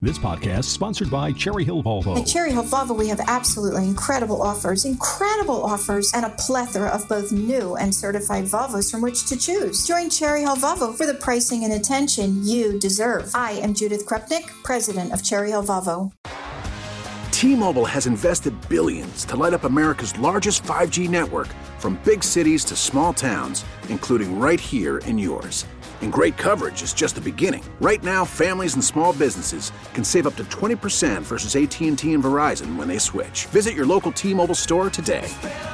This podcast is sponsored by Cherry Hill Volvo. At Cherry Hill Volvo, we have absolutely incredible offers, and a plethora of both new and certified Volvos from which to choose. Join Cherry Hill Volvo for the pricing and attention you deserve. I am Judith Krupnik, president of Cherry Hill Volvo. T-Mobile has invested billions to light up America's largest 5G network, from big cities to small towns, including right here in yours. And great coverage is just the beginning. Right now, families and small businesses can save up to 20% versus AT&T and Verizon when they switch. Visit your local T-Mobile store today.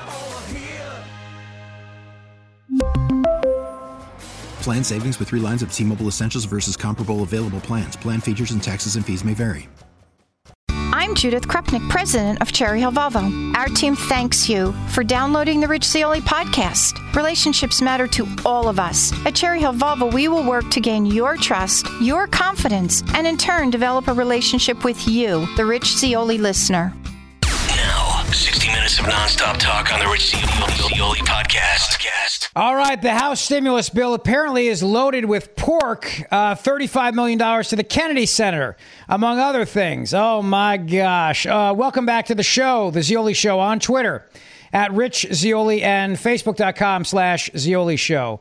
Plan savings with 3 lines of T-Mobile Essentials versus comparable available plans. Plan features and taxes and fees may vary. I'm Judith Krupnik, president of Cherry Hill Volvo. Our team thanks you for downloading the Rich Zeoli podcast. Relationships matter to all of us. At Cherry Hill Volvo, we will work to gain your trust, your confidence, and in turn develop a relationship with you, the Rich Zeoli listener. Now, 60 minutes of nonstop talk on the Rich Zeoli podcast. All right, the House stimulus bill apparently is loaded with pork, $35 million to the Kennedy Center, among other things. Oh, my gosh. Welcome back to the show, The Zeoli Show, on Twitter, at Rich Zeoli, and Facebook.com/Zeoli Show.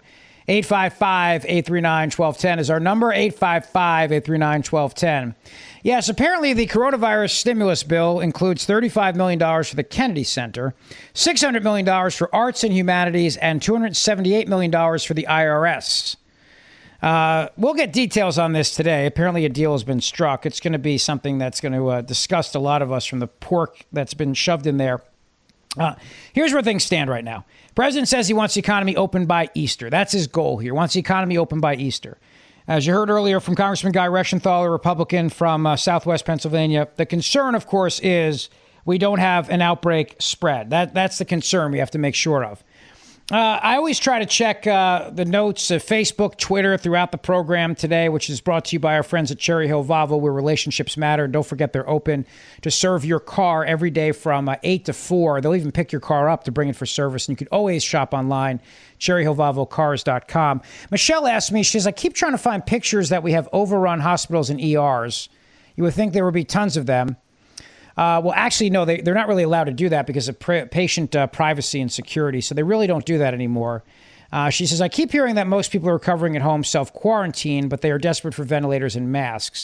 855-839-1210 is our number, 855-839-1210. Yes, apparently the coronavirus stimulus bill includes $35 million for the Kennedy Center, $600 million for arts and humanities, and $278 million for the IRS. We'll get details on this today. Apparently a deal has been struck. It's going to be something that's going to disgust a lot of us from the pork that's been shoved in there. Here's where things stand right now. President says he wants the economy open by Easter. That's his goal here. Wants the economy open by Easter. As you heard earlier from Congressman Guy Reschenthaler, a Republican from Southwest Pennsylvania, the concern, of course, is we don't have an outbreak spread. That's the concern we have to make sure of. I always try to check the notes of Facebook, Twitter throughout the program today, which is brought to you by our friends at Cherry Hill Volvo, where relationships matter. And don't forget, they're open to serve your car every day from 8 to 4. They'll even pick your car up to bring it for service. And you can always shop online, cherryhillvolvocars.com. Michelle asked me, she says, I keep trying to find pictures that we have overrun hospitals and ERs. You would think there would be tons of them. Well, actually, no, they're not really allowed to do that because of patient privacy and security. So they really don't do that anymore. She says, I keep hearing that most people are recovering at home self-quarantine, but they are desperate for ventilators and masks.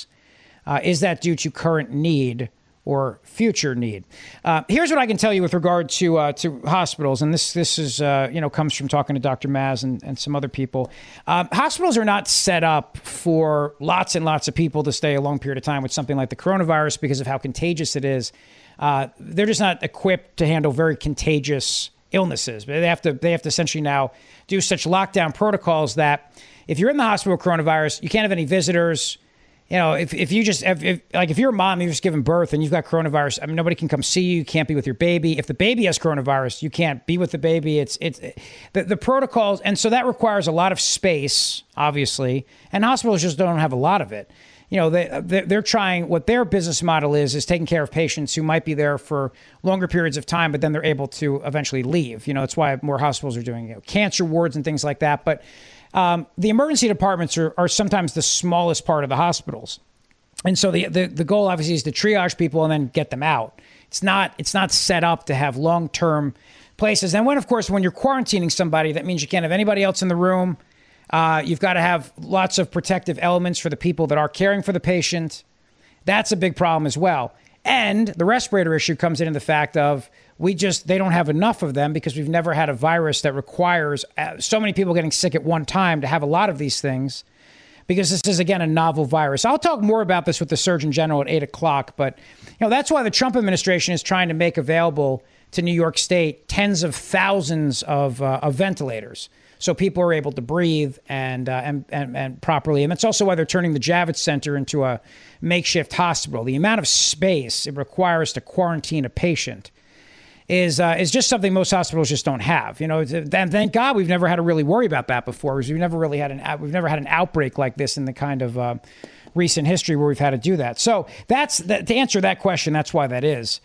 Is that due to current need or future need? Here's what I can tell you with regard to hospitals. And this is, comes from talking to Dr. Maz and some other people. Hospitals are not set up for lots and lots of people to stay a long period of time with something like the coronavirus because of how contagious it is. They're just not equipped to handle very contagious illnesses. But they have to essentially now do such lockdown protocols that if you're in the hospital with coronavirus, you can't have any visitors. You know, if you're a mom, you've just given birth and you've got coronavirus, I mean, nobody can come see you. You can't be with your baby. If the baby has coronavirus, you can't be with the baby. It's the protocols. And so that requires a lot of space, obviously. And hospitals just don't have a lot of it. You know, they're trying, what their business model is taking care of patients who might be there for longer periods of time, but then they're able to eventually leave. You know, that's why more hospitals are doing cancer wards and things like that. But the emergency departments are sometimes the smallest part of the hospitals. And so the goal obviously is to triage people and then get them out. It's not set up to have long-term places. And when you're quarantining somebody, that means you can't have anybody else in the room. You've got to have lots of protective elements for the people that are caring for the patient. That's a big problem as well. And the respirator issue comes in the fact of they don't have enough of them because we've never had a virus that requires so many people getting sick at one time to have a lot of these things, because this is, again, a novel virus. I'll talk more about this with the Surgeon General at 8 o'clock, but that's why the Trump administration is trying to make available to New York State tens of thousands of ventilators, so people are able to breathe and properly. And that's also why they're turning the Javits Center into a makeshift hospital. The amount of space it requires to quarantine a patient is just something most hospitals just don't have. And thank God we've never had to really worry about that before, because we've never had an outbreak like this in the kind of recent history where we've had to do that. So to answer that question, that's why that is.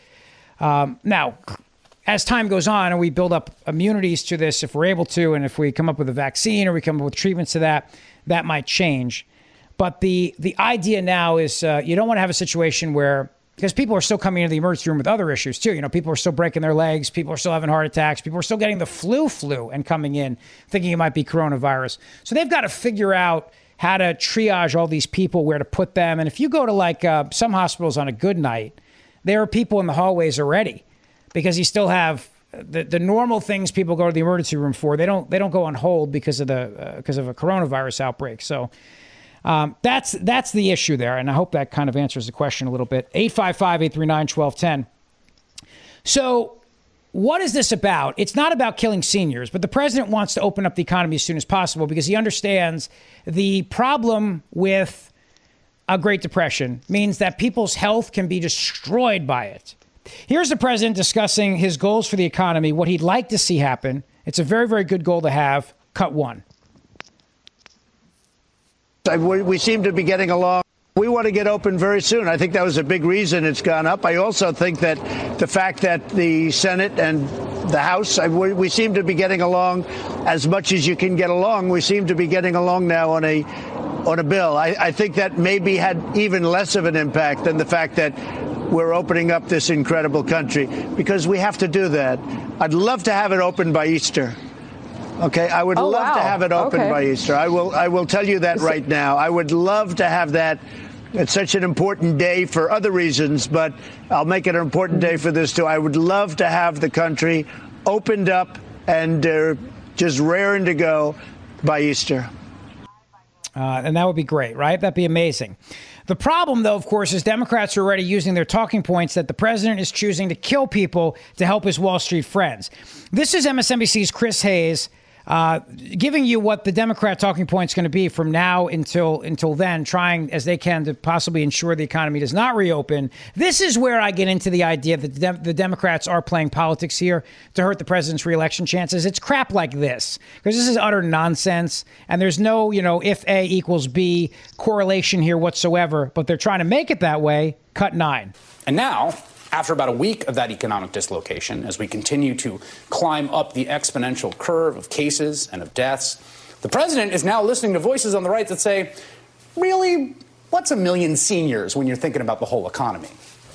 Now, as time goes on and we build up immunities to this, if we're able to, and if we come up with a vaccine or we come up with treatments to that might change. But the idea now is you don't want to have a situation where, because people are still coming into the emergency room with other issues too. People are still breaking their legs. People are still having heart attacks. People are still getting the flu and coming in thinking it might be coronavirus. So they've got to figure out how to triage all these people, where to put them. And if you go to like some hospitals on a good night, there are people in the hallways already, because you still have the normal things people go to the emergency room for. They don't go on hold because of a coronavirus outbreak. So that's the issue there. And I hope that kind of answers the question a little bit. 855-839-1210. So what is this about? It's not about killing seniors, but the president wants to open up the economy as soon as possible because he understands the problem with a Great Depression means that people's health can be destroyed by it. Here's the president discussing his goals for the economy, what he'd like to see happen. It's a very, very good goal to have. Cut one. We seem to be getting along. We want to get open very soon. I think that was a big reason it's gone up. I also think that the fact that the Senate and the House, we seem to be getting along as much as you can get along. We seem to be getting along now on a bill. I think that maybe had even less of an impact than the fact that we're opening up this incredible country, because we have to do that. I'd love to have it open by Easter. Okay, I would love to have it open by Easter. I will tell you that right now. I would love to have that. It's such an important day for other reasons, but I'll make it an important day for this too. I would love to have the country opened up and just raring to go by Easter. And that would be great, right? That'd be amazing. The problem, though, of course, is Democrats are already using their talking points that the president is choosing to kill people to help his Wall Street friends. This is MSNBC's Chris Hayes giving you what the Democrat talking point is going to be from now until then, trying as they can to possibly ensure the economy does not reopen. This is where I get into the idea that the Democrats are playing politics here to hurt the president's reelection chances. It's crap like this, because this is utter nonsense, and there's no, if A equals B correlation here whatsoever, but they're trying to make it that way. Cut 9. And now, after about a week of that economic dislocation, as we continue to climb up the exponential curve of cases and of deaths, the president is now listening to voices on the right that say, really, what's a million seniors when you're thinking about the whole economy?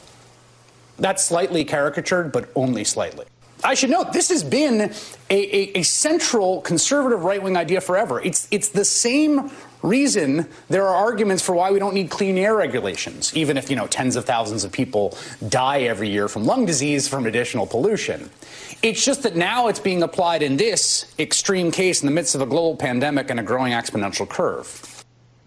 That's slightly caricatured, but only slightly. I should note, this has been a central conservative right-wing idea forever. It's the same reason there are arguments for why we don't need clean air regulations, even if, tens of thousands of people die every year from lung disease from additional pollution. It's just that now it's being applied in this extreme case in the midst of a global pandemic and a growing exponential curve.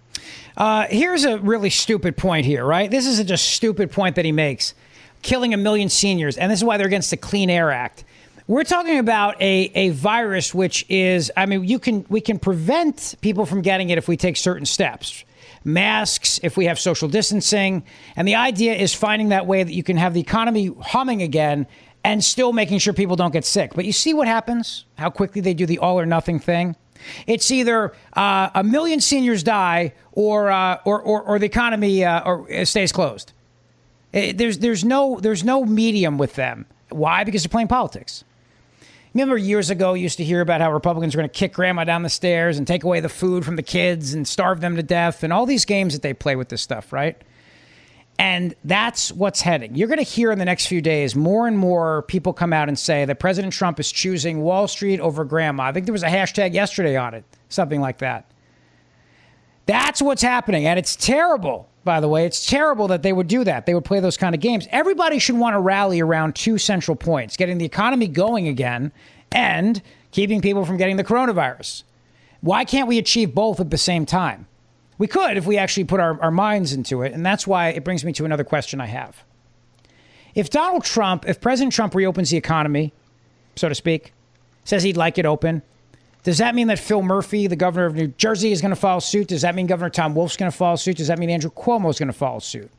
Here's a really stupid point here, right? This is a stupid point that he makes. Killing a million seniors, and this is why they're against the Clean Air Act. We're talking about a virus which is, we can prevent people from getting it if we take certain steps. Masks, if we have social distancing. And the idea is finding that way that you can have the economy humming again and still making sure people don't get sick. But you see what happens, how quickly they do the all or nothing thing. It's either a million seniors die or the economy stays closed. There's no medium with them. Why? Because they're playing politics. Remember years ago, you used to hear about how Republicans were going to kick grandma down the stairs and take away the food from the kids and starve them to death and all these games that they play with this stuff, right? And that's what's heading. You're going to hear in the next few days more and more people come out and say that President Trump is choosing Wall Street over grandma. I think there was a hashtag yesterday on it, something like that. That's what's happening. And it's terrible, by the way. It's terrible that they would do that. They would play those kind of games. Everybody should want to rally around two central points: getting the economy going again and keeping people from getting the coronavirus. Why can't we achieve both at the same time? We could if we actually put our minds into it. And that's why it brings me to another question I have. If President Trump reopens the economy, so to speak, says he'd like it open, does that mean that Phil Murphy, the governor of New Jersey, is going to follow suit? Does that mean Governor Tom Wolf's going to follow suit? Does that mean Andrew Cuomo is going to follow suit?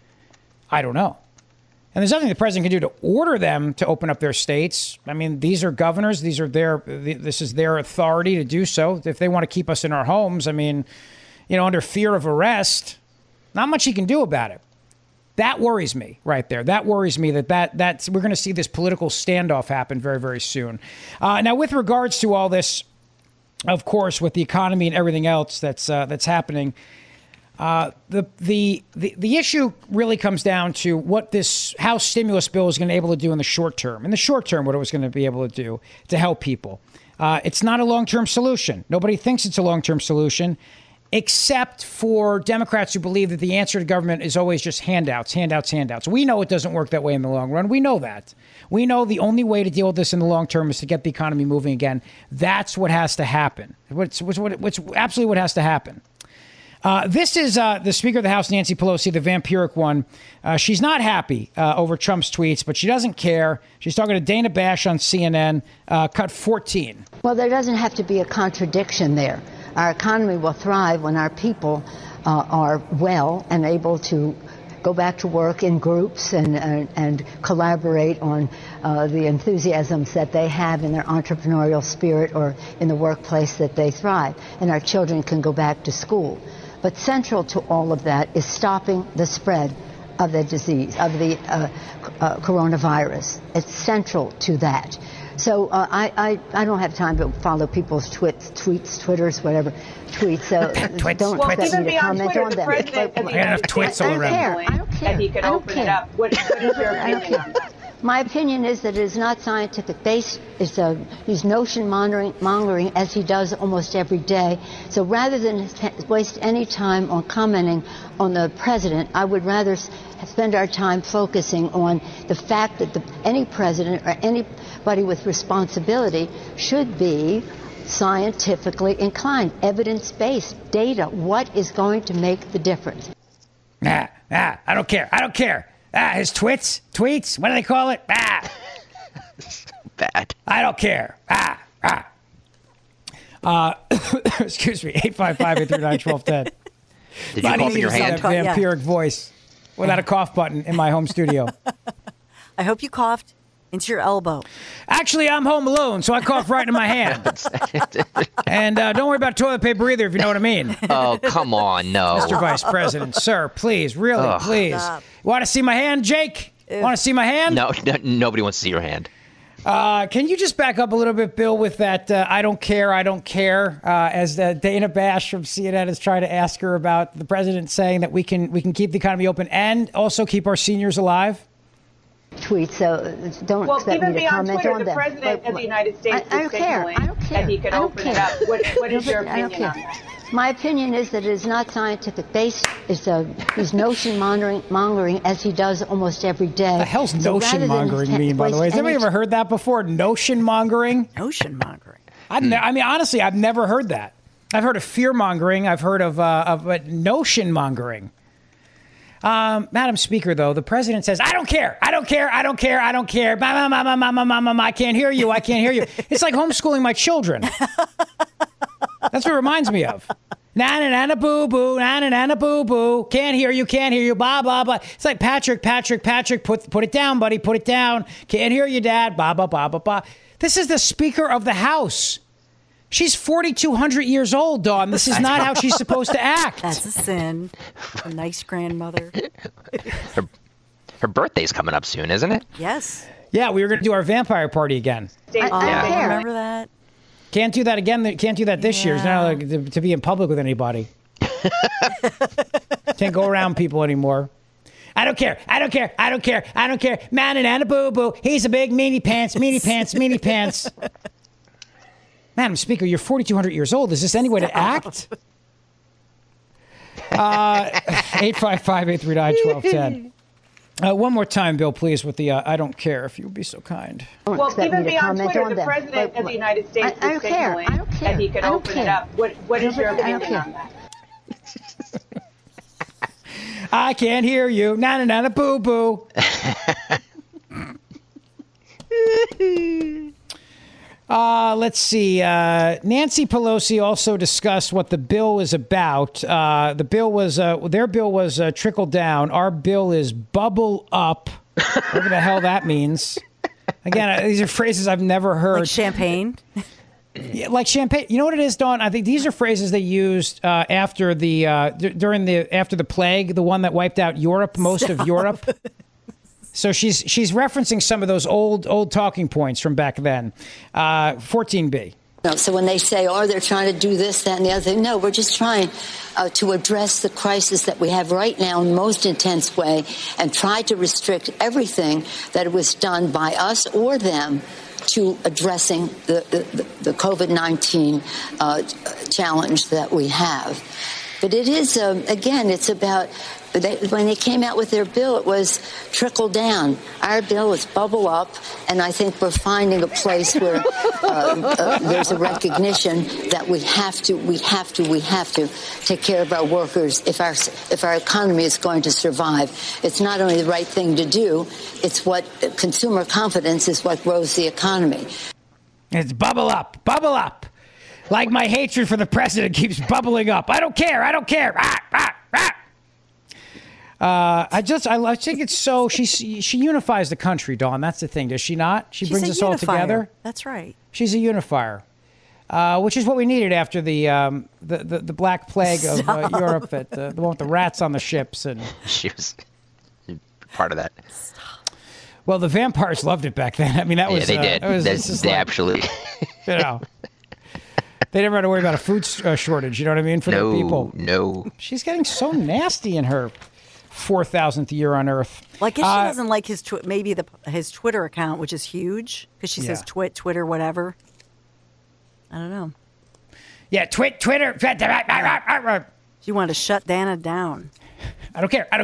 I don't know. And there's nothing the president can do to order them to open up their states. I mean, these are governors. This is their authority to do so. If they want to keep us in our homes, under fear of arrest, not much he can do about it. That worries me right there. That worries me that we're going to see this political standoff happen very, very soon. Now, with regards to all this, of course, with the economy and everything else that's happening, The issue really comes down to what this House stimulus bill is going to be able to do in the short term. In the short term, what it was going to be able to do to help people. It's not a long-term solution. Nobody thinks it's a long-term solution, except for Democrats who believe that the answer to government is always just handouts, handouts, handouts. We know it doesn't work that way in the long run. We know that. We know the only way to deal with this in the long term is to get the economy moving again. That's what has to happen. What's absolutely what has to happen. This is the Speaker of the House, Nancy Pelosi, the vampiric one. She's not happy over Trump's tweets, but she doesn't care. She's talking to Dana Bash on CNN, cut 14. Well, there doesn't have to be a contradiction there. Our economy will thrive when our people are well and able to go back to work in groups and collaborate on the enthusiasms that they have in their entrepreneurial spirit or in the workplace that they thrive. And our children can go back to school. But central to all of that is stopping the spread of the disease, of the coronavirus. It's central to that. So I don't have time to follow people's tweets, Twitters, whatever tweets. So don't expect me to comment on them. I have tweets all around. I don't care. And he could open it up. What is your opinion on that? My opinion is that it is not scientific based. He's notion mongering as he does almost every day. So rather than waste any time on commenting on the president, I would rather spend our time focusing on the fact that any president or anybody with responsibility should be scientifically inclined, evidence-based, data. What is going to make the difference? I don't care. His tweets, what do they call it? Bad. I don't care. Excuse me, 855-839-1210. Did you cough in your hand? That vampiric voice without a cough button in my home studio. I hope you coughed into your elbow. Actually, I'm home alone, so I coughed right into my hand. And don't worry about toilet paper either, if you know what I mean. Oh, come on, no. Mr. Vice President, sir, please, really, please. Stop. Want to see my hand, Jake? Want to see my hand? No, nobody wants to see your hand. Can you just back up a little bit, Bill, with that I don't care, as Dana Bash from CNN is trying to ask her about the president saying that we can keep the economy open and also keep our seniors alive? Tweets, so don't expect me to comment Twitter, on them. The president of the United States I don't care. that he could open it up. What is your opinion on that? My opinion is that it is not scientific based. He's notion mongering as he does almost every day. The hell's notion mongering mean, by the way? Has anybody ever heard that before? Notion mongering? Notion mongering. I mean, honestly, I've never heard that. I've heard of fear mongering. I've heard of notion mongering. Madam Speaker, though, the president says, I don't care. I can't hear you. It's like homeschooling my children. That's what it reminds me of. Na-na-na-na boo-boo, na-na-na-na boo-boo. Can't hear you, blah, blah, blah. It's like Patrick, put it down, buddy, put it down. Can't hear you, Dad, blah, blah, blah, blah, blah. This is the Speaker of the House. She's 4,200 years old, Dawn. This is not how she's supposed to act. That's a sin. A nice grandmother. Her birthday's coming up soon, isn't it? Yes. Yeah, we were going to do our vampire party again. I remember that. Can't do that again. Can't do that this year. It's not like to be in public with anybody. Can't go around people anymore. I don't care. Man and Anna Boo Boo. He's a big meanie pants. Madam Speaker, you're 4,200 years old. Is this any way to act? 855-839-1210. One more time, Bill, please, with the I don't care, if you would be so kind. Well, even beyond Twitter, the president of the United States is signaling that he could open it up. What is your opinion on that? I can't hear you. Na-na-na-na boo-boo. Let's see. Nancy Pelosi also discussed what the bill is about. The bill was their bill was trickle down. Our bill is bubble up. Whatever the hell that means. Again, these are phrases I've never heard. Like champagne. Yeah, like champagne. You know what it is, Dawn? I think these are phrases they used after the after the plague, the one that wiped out Europe, most of Europe. So she's referencing some of those old talking points from back then. 14B. So when they say, oh, they're trying to do this, that, and the other thing, no, we're just trying to address the crisis that we have right now in the most intense way and try to restrict everything that was done by us or them to addressing the COVID-19 challenge that we have. But it is, again, it's about, when they came out with their bill, it was trickle down. Our bill is bubble up, and I think we're finding a place where there's a recognition that we have to take care of our workers if our economy is going to survive. It's not only the right thing to do, it's what consumer confidence is what grows the economy. It's bubble up, bubble up. Like my hatred for the president keeps bubbling up. I don't care. I think it's so she unifies the country, Dawn. That's the thing, does she not? She brings us all together. That's right. She's a unifier, which is what we needed after the Black Plague of Europe, the one with the rats on the ships, and she was part of that. Well, the vampires loved it back then. I mean, that was they did. They absolutely. You know. They never had to worry about a food shortage, you know what I mean, for their people. No. She's getting so nasty in her 4,000th year on Earth. Well, I guess she doesn't like his his Twitter account, which is huge, because she says Twitter, whatever. I don't know. Yeah, Twitter. She wanted to shut Dana down. I don't care.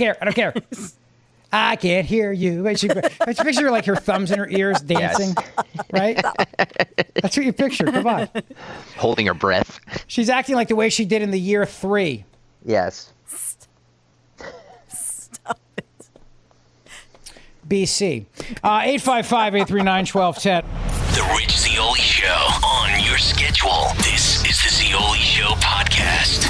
I can't hear you. I picture like her thumbs in her ears dancing, right? That's what you picture. Come on. Holding her breath. She's acting like the way she did in the year 3. Yes. Stop it. BC. 855-839-1210. The Rich Zeoli Show on your schedule. This is the Zeoli Show podcast.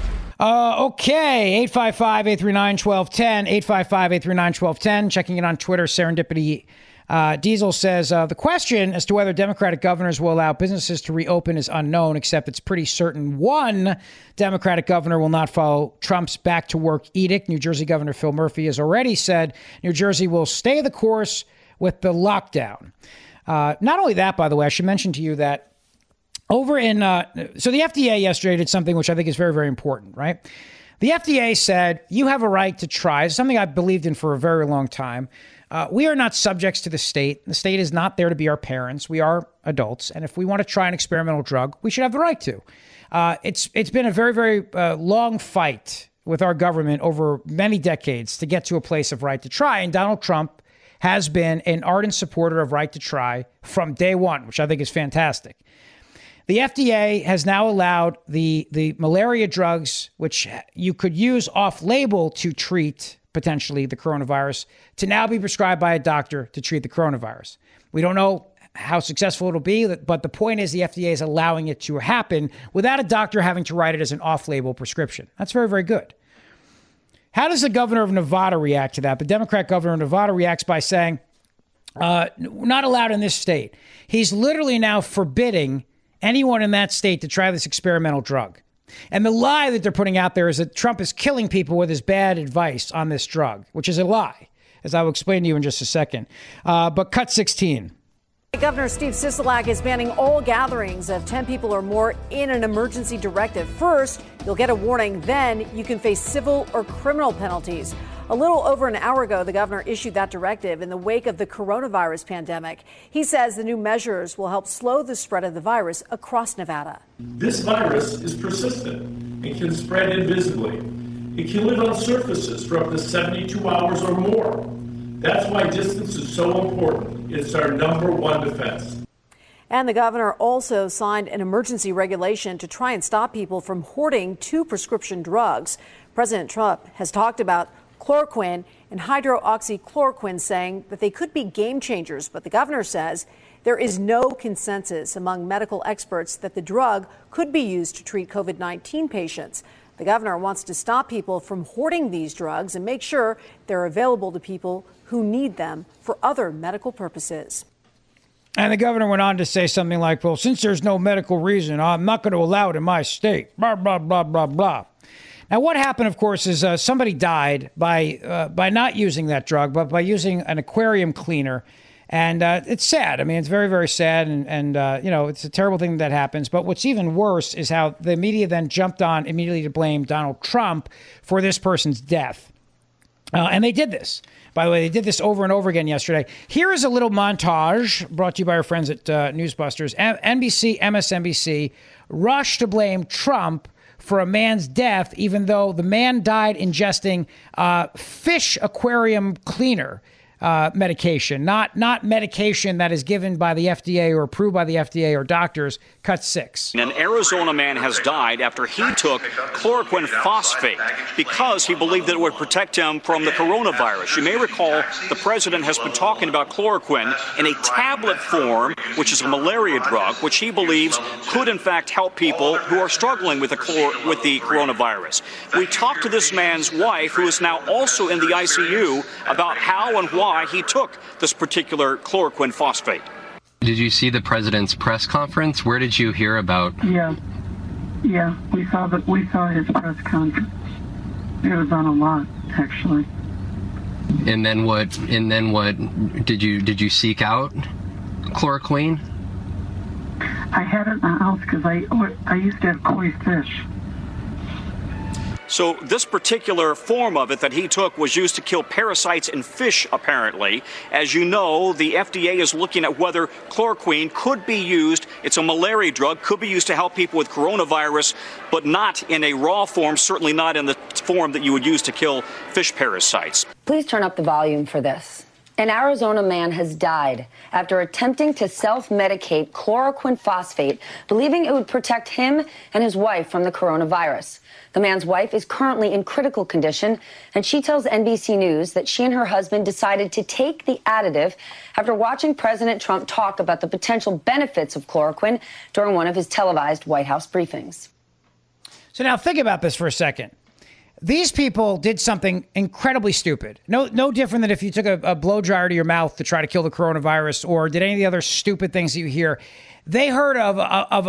Okay, 855-839-1210, 855-839-1210. Checking in on Twitter, Serendipity Diesel says, the question as to whether Democratic governors will allow businesses to reopen is unknown, except it's pretty certain one Democratic governor will not follow Trump's back-to-work edict. New Jersey Governor Phil Murphy has already said New Jersey will stay the course with the lockdown. Not only that, by the way, I should mention to you that over in, so the FDA yesterday did something which I think is very, very important, right? The FDA said, you have a right to try, something I've believed in for a very long time. We are not subjects to the state. The state is not there to be our parents. We are adults. And if we want to try an experimental drug, we should have the right to. It's been a very, very long fight with our government over many decades to get to a place of right to try. And Donald Trump has been an ardent supporter of right to try from day one, which I think is fantastic. The FDA has now allowed the malaria drugs, which you could use off-label to treat potentially the coronavirus, to now be prescribed by a doctor to treat the coronavirus. We don't know how successful it'll be, but the point is the FDA is allowing it to happen without a doctor having to write it as an off-label prescription. That's very, very good. How does the governor of Nevada react to that? The Democrat governor of Nevada reacts by saying, not allowed in this state. He's literally now forbidding anyone in that state to try this experimental drug. And the lie that they're putting out there is that Trump is killing people with his bad advice on this drug, which is a lie, as I will explain to you in just a second. But cut 16. Governor Steve Sisolak is banning all gatherings of 10 people or more in an emergency directive. First, you'll get a warning. Then you can face civil or criminal penalties. A little over an hour ago, the governor issued that directive in the wake of the coronavirus pandemic. He says the new measures will help slow the spread of the virus across Nevada. This virus is persistent and can spread invisibly. It can live on surfaces for up to 72 hours or more. That's why distance is so important. It's our number one defense. And the governor also signed an emergency regulation to try and stop people from hoarding 2 prescription drugs. President Trump has talked about chloroquine and hydroxychloroquine, saying that they could be game changers. But the governor says there is no consensus among medical experts that the drug could be used to treat COVID-19 patients. The governor wants to stop people from hoarding these drugs and make sure they're available to people who need them for other medical purposes. And the governor went on to say something like, well, since there's no medical reason, I'm not going to allow it in my state, blah, blah, blah, blah, blah. Now, what happened, of course, is somebody died by not using that drug, but by using an aquarium cleaner And it's sad. I mean, it's very, very sad. And it's a terrible thing that happens. But what's even worse is how the media then jumped on immediately to blame Donald Trump for this person's death. And they did this. By the way, they did this over and over again yesterday. Here is a little montage brought to you by our friends at Newsbusters. NBC, MSNBC rushed to blame Trump for a man's death, even though the man died ingesting fish aquarium cleaner medication, not medication that is given by the FDA or approved by the FDA or doctors. Cut 6. An Arizona man has died after he took chloroquine phosphate because he believed that it would protect him from the coronavirus. You may recall the president has been talking about chloroquine in a tablet form, which is a malaria drug, which he believes could in fact help people who are struggling with the coronavirus. We talked to this man's wife, who is now also in the ICU, about how and why he took this particular chloroquine phosphate. Did you see the president's press conference? Where did you hear about? Yeah, we saw his press conference. It was on a lot, actually. And then what? Did you seek out chloroquine? I had it in the house because I used to have koi fish. So this particular form of it that he took was used to kill parasites in fish, apparently. As you know, the FDA is looking at whether chloroquine could be used. It's a malaria drug, could be used to help people with coronavirus, but not in a raw form, certainly not in the form that you would use to kill fish parasites. Please turn up the volume for this. An Arizona man has died after attempting to self-medicate chloroquine phosphate, believing it would protect him and his wife from the coronavirus. The man's wife is currently in critical condition, and she tells NBC News that she and her husband decided to take the additive after watching President Trump talk about the potential benefits of chloroquine during one of his televised White House briefings. So now think about this for a second. These people did something incredibly stupid. No different than if you took a blow dryer to your mouth to try to kill the coronavirus, or did any of the other stupid things that you hear. They heard of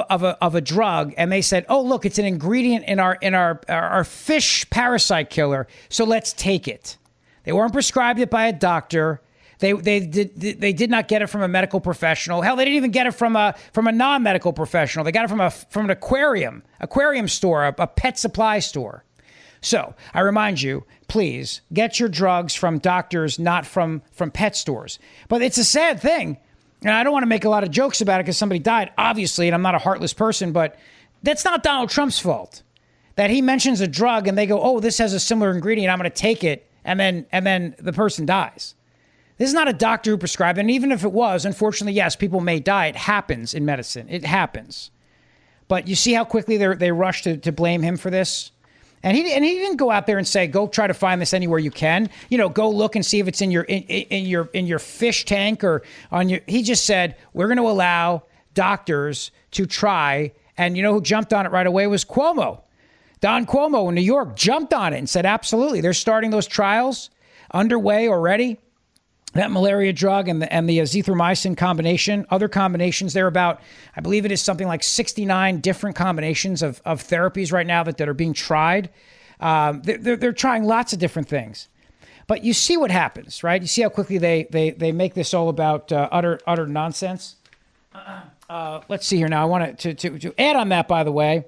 a drug and they said, "Oh, look, it's an ingredient in our fish parasite killer, so let's take it." They weren't prescribed it by a doctor. They did not get it from a medical professional. Hell, they didn't even get it from a non-medical professional. They got it from an aquarium store, a pet supply store. So I remind you, please get your drugs from doctors, not from pet stores. But it's a sad thing. And I don't want to make a lot of jokes about it because somebody died, obviously, and I'm not a heartless person, but that's not Donald Trump's fault. That he mentions a drug and they go, "Oh, this has a similar ingredient, I'm going to take it," and then the person dies. This is not a doctor who prescribed it. And even if it was, unfortunately, yes, people may die. It happens in medicine. It happens. But you see how quickly they rush to blame him for this? And he didn't go out there and say, "Go try to find this anywhere you can. Go look and see if it's in your fish tank or on your." He just said, "We're going to allow doctors to try." And you know who jumped on it right away was Cuomo. Don Cuomo in New York jumped on it and said, "Absolutely, they're starting those trials underway already." That malaria drug and the azithromycin combination, other combinations, they're about, I believe it is something like 69 different combinations of therapies right now that are being tried. They're trying lots of different things. But you see what happens, right? You see how quickly they make this all about utter nonsense. Let's see here now. I want to add on that, by the way.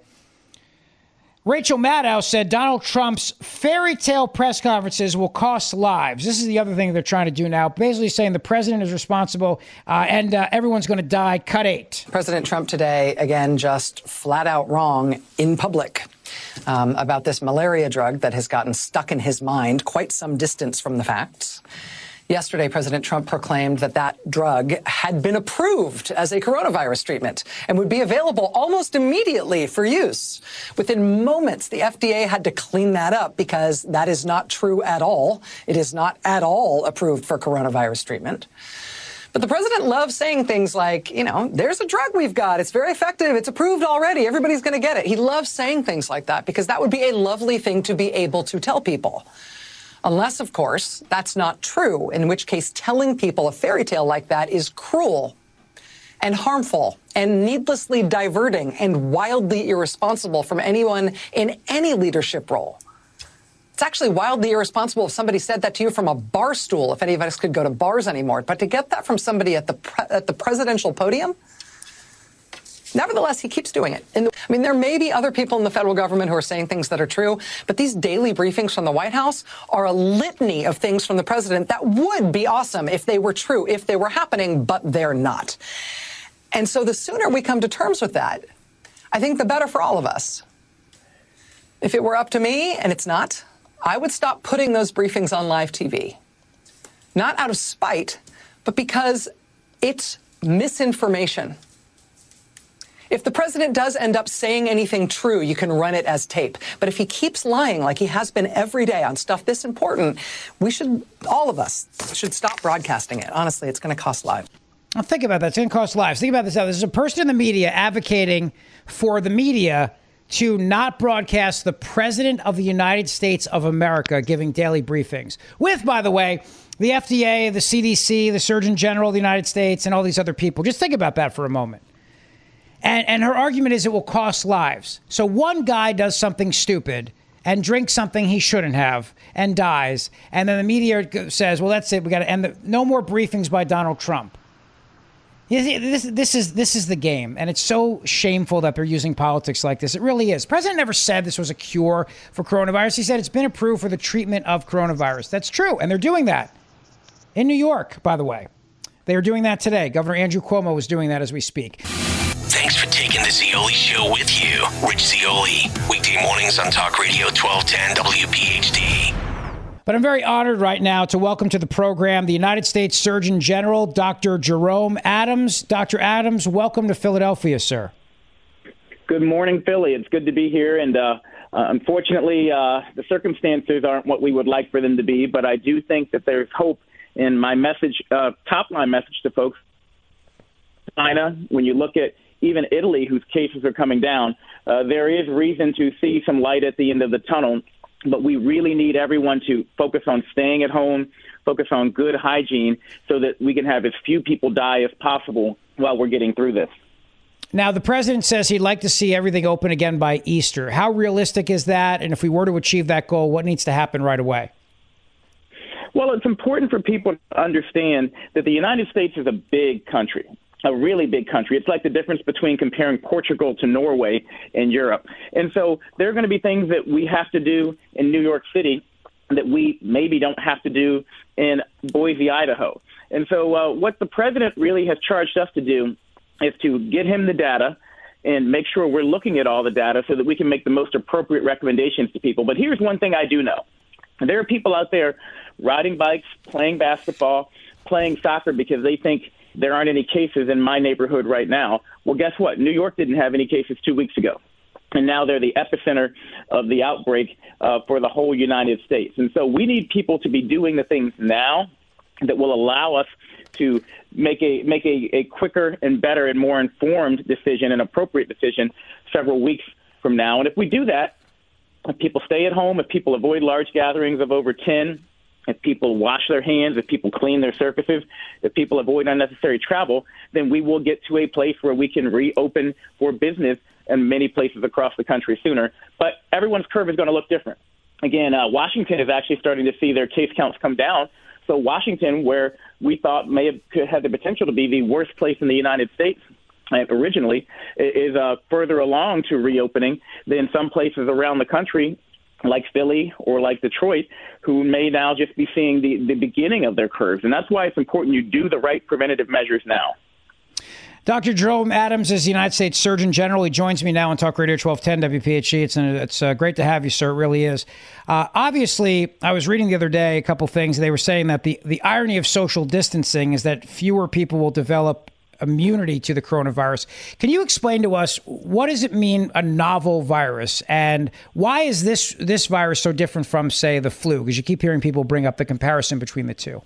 Rachel Maddow said Donald Trump's fairy tale press conferences will cost lives. This is the other thing they're trying to do now, basically saying the president is responsible and everyone's going to die. Cut 8. President Trump today, again, just flat out wrong in public about this malaria drug that has gotten stuck in his mind quite some distance from the facts. Yesterday, President Trump proclaimed that drug had been approved as a coronavirus treatment and would be available almost immediately for use. Within moments, the FDA had to clean that up because that is not true at all. It is not at all approved for coronavirus treatment. But the president loves saying things like, there's a drug we've got. It's very effective. It's approved already. Everybody's going to get it. He loves saying things like that because that would be a lovely thing to be able to tell people. Unless, of course, that's not true, in which case telling people a fairy tale like that is cruel and harmful and needlessly diverting and wildly irresponsible from anyone in any leadership role. It's actually wildly irresponsible if somebody said that to you from a bar stool, if any of us could go to bars anymore. But to get that from somebody at the presidential podium, nevertheless, he keeps doing it. There may be other people in the federal government who are saying things that are true, but these daily briefings from the White House are a litany of things from the president that would be awesome if they were true, if they were happening, but they're not. And so the sooner we come to terms with that, I think the better for all of us. If it were up to me, and it's not, I would stop putting those briefings on live TV. Not out of spite, but because it's misinformation. If the president does end up saying anything true, you can run it as tape. But if he keeps lying like he has been every day on stuff this important, all of us should stop broadcasting it. Honestly, it's going to cost lives. Well, think about that. It's going to cost lives. Think about this. There's a person in the media advocating for the media to not broadcast the President of the United States of America giving daily briefings with, by the way, the FDA, the CDC, the Surgeon General of the United States, and all these other people. Just think about that for a moment. And her argument is it will cost lives. So one guy does something stupid and drinks something he shouldn't have and dies. And then the media says, well, that's it. We got to end no more briefings by Donald Trump. This is the game, and it's so shameful that they're using politics like this. It really is. The president never said this was a cure for coronavirus. He said it's been approved for the treatment of coronavirus. That's true, and they're doing that in New York, by the way. They are doing that today. Governor Andrew Cuomo was doing that as we speak. Thanks for taking the Zeoli Show with you. Rich Zeoli, weekday mornings on Talk Radio 1210 WPHT. But I'm very honored right now to welcome to the program the United States Surgeon General, Dr. Jerome Adams. Dr. Adams, welcome to Philadelphia, sir. Good morning, Philly. It's good to be here. And unfortunately, the circumstances aren't what we would like for them to be. But I do think that there's hope in my message, top-line message to folks. China, when you look at even Italy, whose cases are coming down, there is reason to see some light at the end of the tunnel. But we really need everyone to focus on staying at home, focus on good hygiene so that we can have as few people die as possible while we're getting through this. Now, the president says he'd like to see everything open again by Easter. How realistic is that? And if we were to achieve that goal, what needs to happen right away? Well, it's important for people to understand that the United States is a big country. A really big country. It's like the difference between comparing Portugal to Norway in Europe. And so there are going to be things that we have to do in New York City that we maybe don't have to do in Boise, Idaho. And so what the president really has charged us to do is to get him the data and make sure we're looking at all the data so that we can make the most appropriate recommendations to people. But here's one thing I do know. There are people out there riding bikes, playing basketball, playing soccer because they think there aren't any cases in my neighborhood right now. Well, guess what? New York didn't have any cases 2 weeks ago. And now they're the epicenter of the outbreak for the whole United States. And so we need people to be doing the things now that will allow us to make a quicker and better and more informed decision, an appropriate decision several weeks from now. And if we do that, if people stay at home, if people avoid large gatherings of over 10, if people wash their hands, if people clean their surfaces, if people avoid unnecessary travel, then we will get to a place where we can reopen for business in many places across the country sooner. But everyone's curve is going to look different. Again, Washington is actually starting to see their case counts come down. So Washington, where we thought may have had the potential to be the worst place in the United States originally, is further along to reopening than some places around the country, like Philly or like Detroit, who may now just be seeing the beginning of their curves. And that's why it's important you do the right preventative measures now. Dr. Jerome Adams is the United States Surgeon General. He joins me now on Talk Radio 1210 WPHT. It's great to have you, sir. It really is. Obviously, I was reading the other day a couple things. They were saying that the irony of social distancing is that fewer people will develop immunity to the coronavirus. Can you explain to us, what does it mean, a novel virus? And why is this virus so different from, say, the flu? Because you keep hearing people bring up the comparison between the two.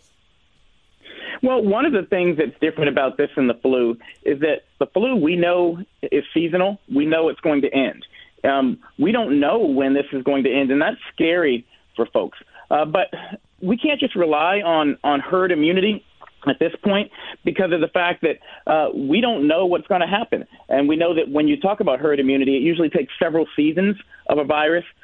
Well, one of the things that's different about this and the flu is that the flu we know is seasonal. We know it's going to end. We don't know when this is going to end, and that's scary for folks. But we can't just rely on herd immunity at this point because of the fact that we don't know what's going to happen. And we know that when you talk about herd immunity, it usually takes several seasons of a virus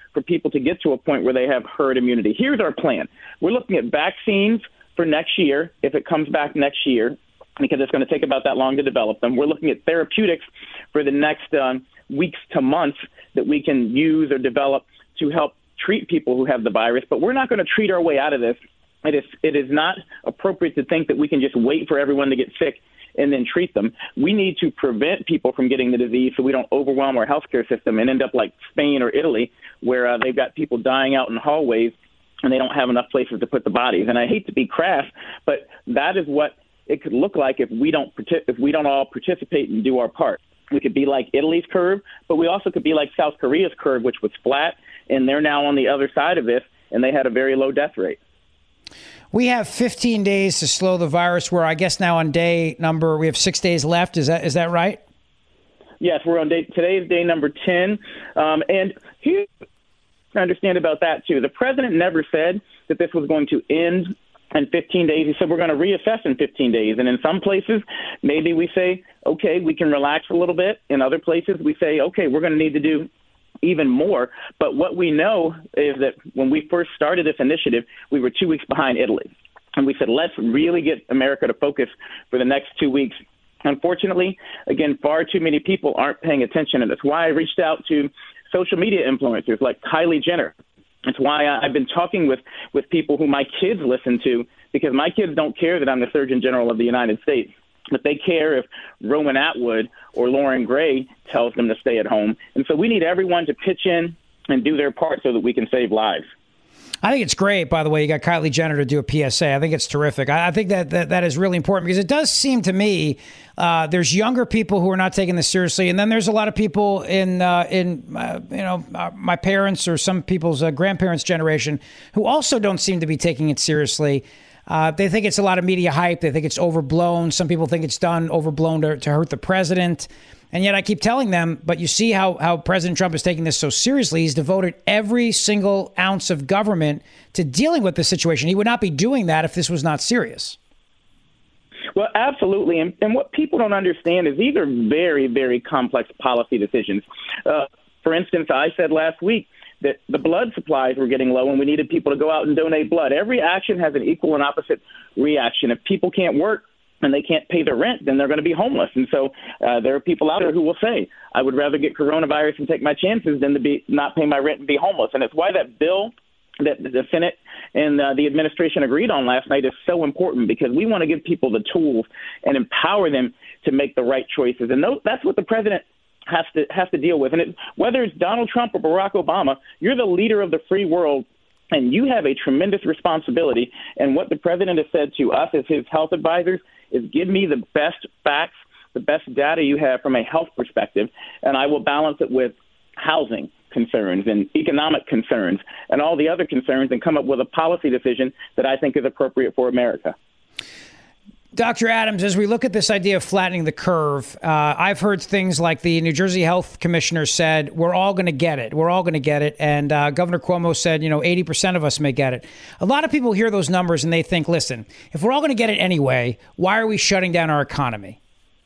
for people to get to a point where they have herd immunity. Here's our plan. We're looking at vaccines for next year, if it comes back next year, because it's going to take about that long to develop them. We're looking at therapeutics for the next weeks to months that we can use or develop to help treat people who have the virus. But we're not going to treat our way out of this. It is not appropriate to think that we can just wait for everyone to get sick and then treat them. We need to prevent people from getting the disease so we don't overwhelm our healthcare system and end up like Spain or Italy, where they've got people dying out in hallways and they don't have enough places to put the bodies. And I hate to be crass, but that is what it could look like if we don't all participate and do our part. We could be like Italy's curve, but we also could be like South Korea's curve, which was flat, and they're now on the other side of this, and they had a very low death rate. We have 15 days to slow the virus. We're, I guess, now on day number. We have 6 days left. Is that right? Yes, we're on today's day number 10. And here's what I understand about that, too. The president never said that this was going to end in 15 days. He said we're going to reassess in 15 days. And in some places, maybe we say, okay, we can relax a little bit. In other places, we say, okay, we're going to need to do even more. But what we know is that when we first started this initiative, we were 2 weeks behind Italy. And we said, let's really get America to focus for the next 2 weeks. Unfortunately, again, far too many people aren't paying attention. And that's why I reached out to social media influencers like Kylie Jenner. It's why I've been talking with people who my kids listen to, because my kids don't care that I'm the Surgeon General of the United States. But they care if Rowan Atwood or Lauren Gray tells them to stay at home. And so we need everyone to pitch in and do their part so that we can save lives. I think it's great, by the way, you got Kylie Jenner to do a PSA. I think it's terrific. I think that is really important because it does seem to me there's younger people who are not taking this seriously, and then there's a lot of people in my parents' or some people's grandparents' generation who also don't seem to be taking it seriously. They think it's a lot of media hype. They think it's overblown. Some people think it's done overblown to hurt the president. And yet I keep telling them, but you see how President Trump is taking this so seriously. He's devoted every single ounce of government to dealing with this situation. He would not be doing that if this was not serious. Well, absolutely. And what people don't understand is these are very, very complex policy decisions. For instance, I said last week that the blood supplies were getting low and we needed people to go out and donate blood. Every action has an equal and opposite reaction. If people can't work and they can't pay their rent, then they're going to be homeless. And so there are people out there who will say, I would rather get coronavirus and take my chances than to not pay my rent and be homeless. And it's why that bill that the Senate and the administration agreed on last night is so important, because we want to give people the tools and empower them to make the right choices. And that's what the president has to deal with. And whether it's Donald Trump or Barack Obama, you're the leader of the free world, and you have a tremendous responsibility. And what the president has said to us as his health advisors is, give me the best facts, the best data you have from a health perspective, and I will balance it with housing concerns and economic concerns and all the other concerns and come up with a policy decision that I think is appropriate for America. Dr. Adams, as we look at this idea of flattening the curve, I've heard things like the New Jersey Health Commissioner said, we're all going to get it. We're all going to get it. And Governor Cuomo said, 80% of us may get it. A lot of people hear those numbers and they think, listen, if we're all going to get it anyway, why are we shutting down our economy?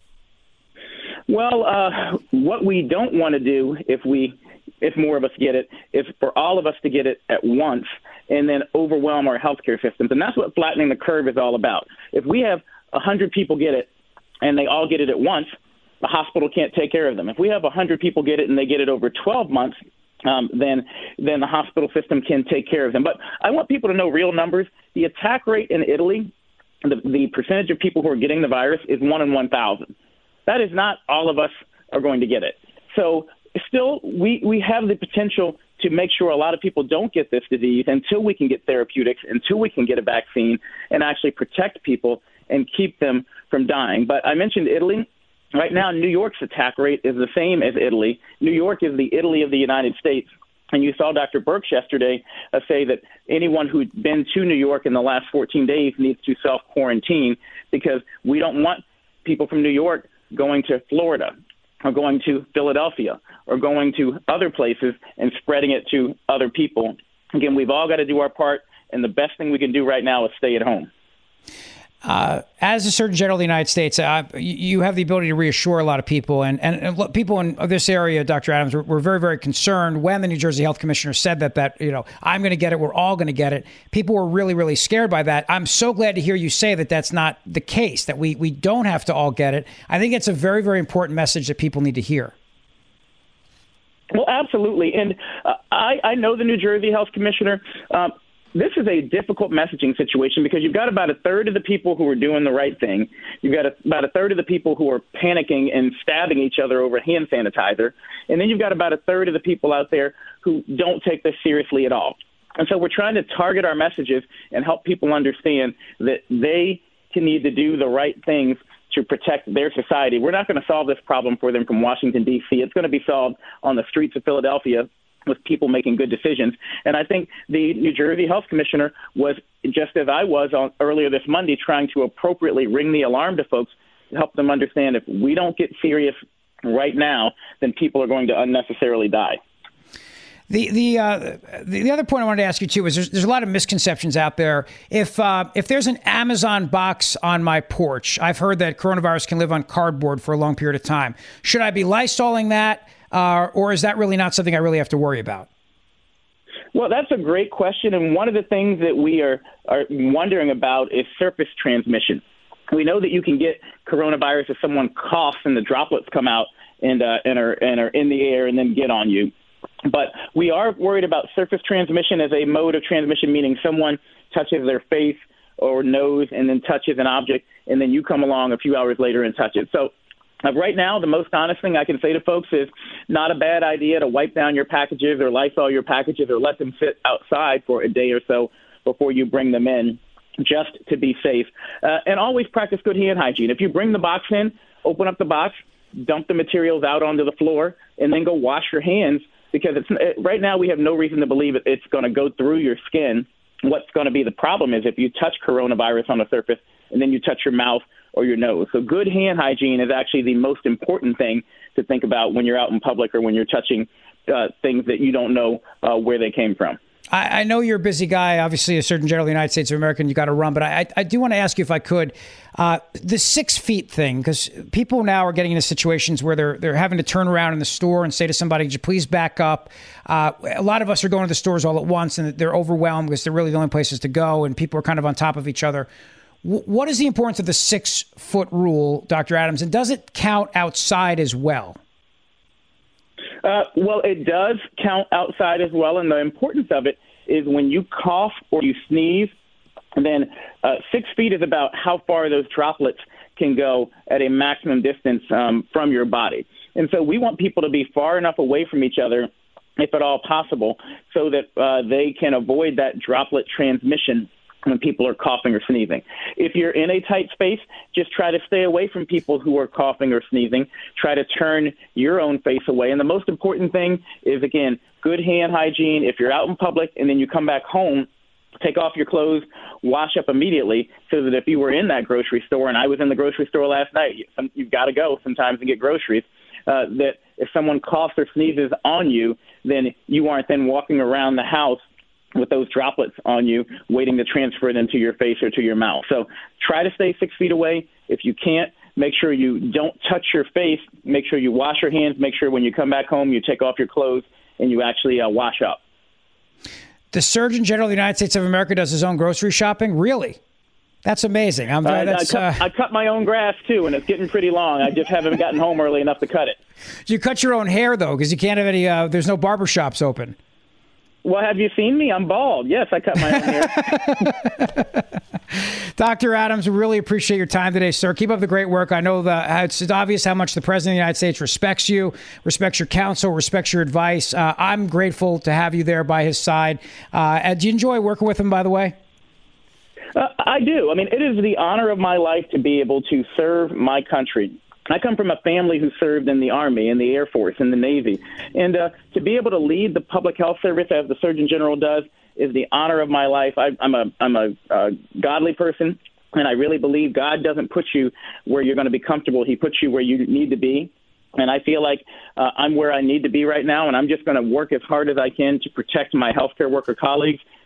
Well, what we don't want to do if more of us get it is for all of us to get it at once and then overwhelm our healthcare systems. And that's what flattening the curve is all about. If we have 100 people get it and they all get it at once, the hospital can't take care of them. If we have 100 people get it and they get it over 12 months, then the hospital system can take care of them. But I want people to know real numbers. The attack rate in Italy, the percentage of people who are getting the virus is 1 in 1,000. That is not all of us are going to get it. So still, we have the potential to make sure a lot of people don't get this disease until we can get therapeutics, until we can get a vaccine and actually protect people and keep them from dying. But I mentioned Italy. Right now, New York's attack rate is the same as Italy. New York is the Italy of the United States. And you saw Dr. Birx yesterday say that anyone who'd been to New York in the last 14 days needs to self-quarantine, because we don't want people from New York going to Florida or going to Philadelphia or going to other places and spreading it to other people. Again, we've all got to do our part, and the best thing we can do right now is stay at home. As the Surgeon General of the United States, you have the ability to reassure a lot of people. And people in this area, Dr. Adams, were very, very concerned when the New Jersey Health Commissioner said that I'm going to get it, we're all going to get it. People were really, really scared by that. I'm so glad to hear you say that that's not the case, that we don't have to all get it. I think it's a very, very important message that people need to hear. Well, absolutely. And I know the New Jersey Health Commissioner. This is a difficult messaging situation because you've got about a third of the people who are doing the right thing. You've got about a third of the people who are panicking and stabbing each other over hand sanitizer. And then you've got about a third of the people out there who don't take this seriously at all. And so we're trying to target our messages and help people understand that they can need to do the right things to protect their society. We're not going to solve this problem for them from Washington, D.C. It's going to be solved on the streets of Philadelphia with people making good decisions. And I think the New Jersey Health Commissioner was, just as I was earlier this Monday, trying to appropriately ring the alarm to folks to help them understand if we don't get serious right now, then people are going to unnecessarily die. The other point I wanted to ask you, too, is there's a lot of misconceptions out there. If there's an Amazon box on my porch, I've heard that coronavirus can live on cardboard for a long period of time. Should I be Lysoling that? Or is that really not something I really have to worry about? Well, that's a great question. And one of the things that we are wondering about is surface transmission. We know that you can get coronavirus if someone coughs and the droplets come out and are in the air and then get on you. But we are worried about surface transmission as a mode of transmission, meaning someone touches their face or nose and then touches an object, and then you come along a few hours later and touch it. So right now, the most honest thing I can say to folks is not a bad idea to wipe down your packages or Lysol your packages or let them sit outside for a day or so before you bring them in, just to be safe. And always practice good hand hygiene. If you bring the box in, open up the box, dump the materials out onto the floor, and then go wash your hands, because right now we have no reason to believe it's going to go through your skin. What's going to be the problem is if you touch coronavirus on a surface and then you touch your mouth or your nose. So good hand hygiene is actually the most important thing to think about when you're out in public or when you're touching things that you don't know where they came from. I know you're a busy guy, obviously a Surgeon General of the United States of America, and you got to run, but I do want to ask you, if I could, the 6 feet thing, because people now are getting into situations where they're having to turn around in the store and say to somebody, could you please back up? A lot of us are going to the stores all at once, and they're overwhelmed because they're really the only places to go, and people are kind of on top of each other. What is the importance of the 6 foot rule, Dr. Adams, and does it count outside as well? Well, it does count outside as well, and the importance of it is when you cough or you sneeze, then 6 feet is about how far those droplets can go at a maximum distance from your body. And so we want people to be far enough away from each other, if at all possible, so that they can avoid that droplet transmission when people are coughing or sneezing. If you're in a tight space, just try to stay away from people who are coughing or sneezing. Try to turn your own face away. And the most important thing is, again, good hand hygiene. If you're out in public and then you come back home, take off your clothes, wash up immediately, so that if you were in that grocery store, and I was in the grocery store last night, you've got to go sometimes and get groceries, that if someone coughs or sneezes on you, then you aren't then walking around the house with those droplets on you, waiting to transfer them to your face or to your mouth. So try to stay 6 feet away. If you can't, make sure you don't touch your face. Make sure you wash your hands. Make sure when you come back home, you take off your clothes and you actually wash up. The Surgeon General of the United States of America does his own grocery shopping? Really? That's amazing. I cut my own grass, too, and it's getting pretty long. I just haven't gotten home early enough to cut it. Do you cut your own hair, though? Because you can't have any there's no barber shops open. Well, have you seen me? I'm bald. Yes, I cut my own hair. Dr. Adams, we really appreciate your time today, sir. Keep up the great work. I know that it's obvious how much the President of the United States respects you, respects your counsel, respects your advice. I'm grateful to have you there by his side. Do you enjoy working with him, by the way? I do. I mean, it is the honor of my life to be able to serve my country. I come from a family who served in the Army, in the Air Force, in the Navy. And to be able to lead the public health service as the Surgeon General does is the honor of my life. I'm a godly person, and I really believe God doesn't put you where you're going to be comfortable. He puts you where you need to be. And I feel like I'm where I need to be right now, and I'm just going to work as hard as I can to protect my healthcare worker colleagues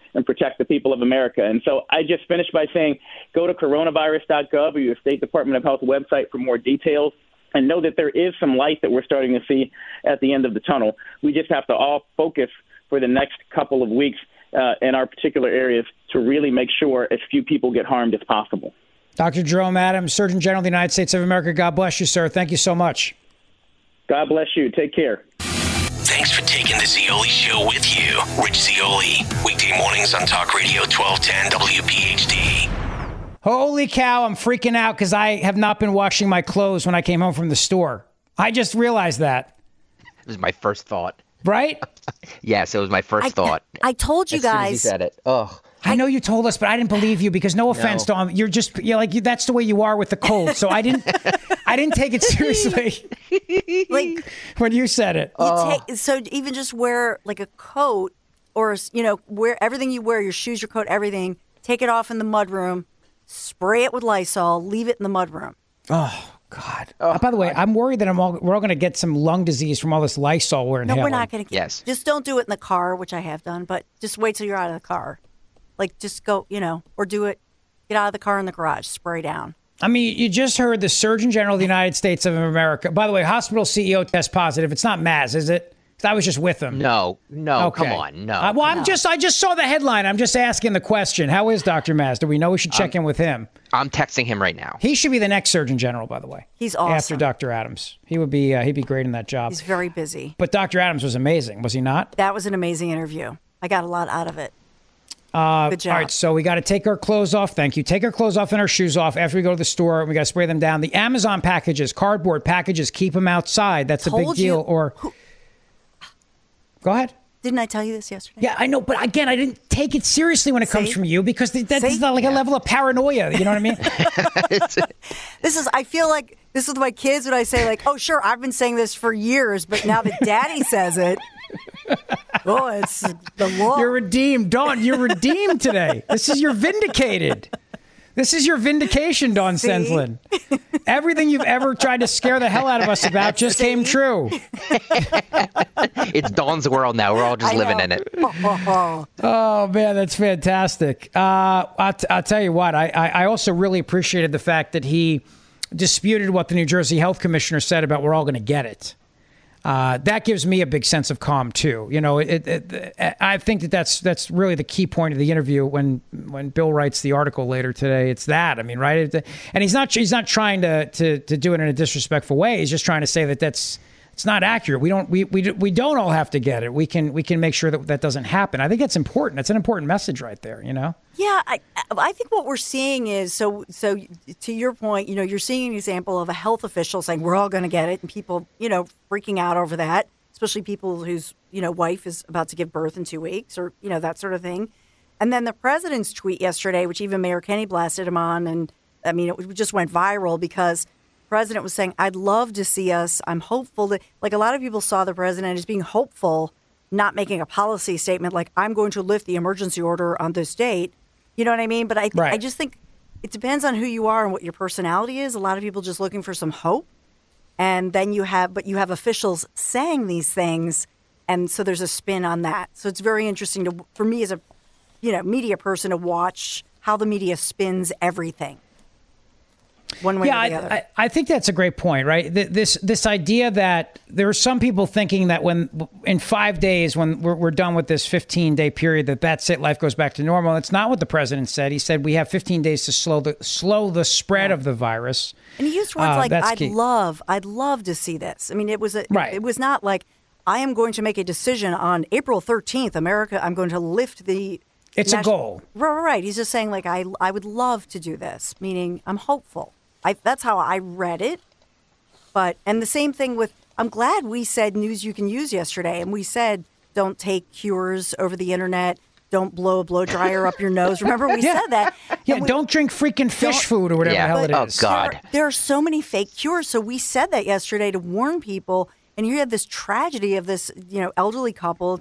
and protect the people of America. And so I just finished by saying, go to coronavirus.gov or your State Department of Health website for more details, and know that there is some light that we're starting to see at the end of the tunnel. We just have to all focus for the next couple of weeks in our particular areas to really make sure as few people get harmed as possible. Dr. Jerome Adams, Surgeon General of the United States of America, God bless you, sir. Thank you so much. God bless you. Take care. Thanks for taking the Zeoli Show with you. Rich Zeoli, weekday mornings on Talk Radio 1210 WPHT. Holy cow, I'm freaking out because I have not been washing my clothes when I came home from the store. I just realized that. It was my first thought. Right? Yes, it was my first thought. I told you as soon guys. as you said it. Oh. I know you told us, but I didn't believe you because no offense, Dawn, you're that's the way you are with the cold. So I didn't take it seriously. Like when you said it. So even just wear like a coat or, wear everything you wear, your shoes, your coat, everything, take it off in the mudroom, spray it with Lysol, leave it in the mudroom. Oh, God. By the way, I'm worried that we're all going to get some lung disease from all this Lysol we're inhaling. No, we're not going to. Yes. Just don't do it in the car, which I have done, but just wait till you're out of the car. Like, just go, or do it, get out of the car in the garage, spray down. I mean, you just heard the Surgeon General of the United States of America. By the way, hospital CEO test positive. It's not Maz, is it? Because I was just with him. No, okay. Come on, no. I just saw the headline. I'm just asking the question. How is Dr. Maz? Do we know we should check in with him? I'm texting him right now. He should be the next Surgeon General, by the way. He's awesome. After Dr. Adams. He would be, he'd be great in that job. He's very busy. But Dr. Adams was amazing, was he not? That was an amazing interview. I got a lot out of it. Good job. All right, so we got to take our clothes off. Thank you. Take our clothes off and our shoes off after we go to the store. We got to spray them down. The Amazon packages, cardboard packages, keep them outside. That's a big deal. Go ahead. Didn't I tell you this yesterday? Yeah, I know. But again, I didn't take it seriously when it comes from you because that's not like a level of paranoia. You know what I mean? I feel like this is my kids when I say like, oh, sure, I've been saying this for years, but now that Daddy says it. Oh, it's the law. You're redeemed, Dawn. You're redeemed today. This is your vindicated. This is your vindication, Dawn Senslin. Everything you've ever tried to scare the hell out of us about just came true. It's Dawn's world now. We're all just living in it. Oh, man, that's fantastic. I'll tell you what. I also really appreciated the fact that he disputed what the New Jersey Health Commissioner said about we're all going to get it. That gives me a big sense of calm too. I think that's really the key point of the interview when Bill writes the article later today. It's that. I mean, right? And he's not trying to do it in a disrespectful way. He's just trying to say that it's not accurate. We don't all have to get it. We can make sure that doesn't happen. I think that's important. That's an important message right there. Yeah, I think what we're seeing is so to your point, you're seeing an example of a health official saying we're all going to get it, and people, freaking out over that, especially people whose, wife is about to give birth in 2 weeks or, that sort of thing. And then the president's tweet yesterday, which even Mayor Kenny blasted him on, and I mean, it just went viral because the president was saying, I'd love to see us. I'm hopeful that, like, a lot of people saw the president as being hopeful, not making a policy statement like I'm going to lift the emergency order on this date. You know what I mean? But I just think it depends on who you are and what your personality is. A lot of people just looking for some hope. And then you have officials saying these things. And so there's a spin on that. So it's very interesting for me as a, media person to watch how the media spins everything. One way or the other. I think that's a great point, right? This idea that there are some people thinking that when in 5 days, when we're done with this 15-day period, that's it, life goes back to normal. That's not what the president said. He said we have 15 days to slow the spread of the virus. And he used words like I'd love to see this. I mean, it was it was not like I am going to make a decision on April 13th, America. I'm going to lift the. It's a goal. Right. He's just saying like I would love to do this, meaning I'm hopeful. That's how I read it. And the same thing with, I'm glad we said news you can use yesterday. And we said, don't take cures over the internet. Don't blow a blow dryer up your nose. Remember we said that. Yeah, don't drink freaking fish food or whatever the hell it is. Oh, God. There are so many fake cures. So we said that yesterday to warn people. And you had this tragedy of this, elderly couple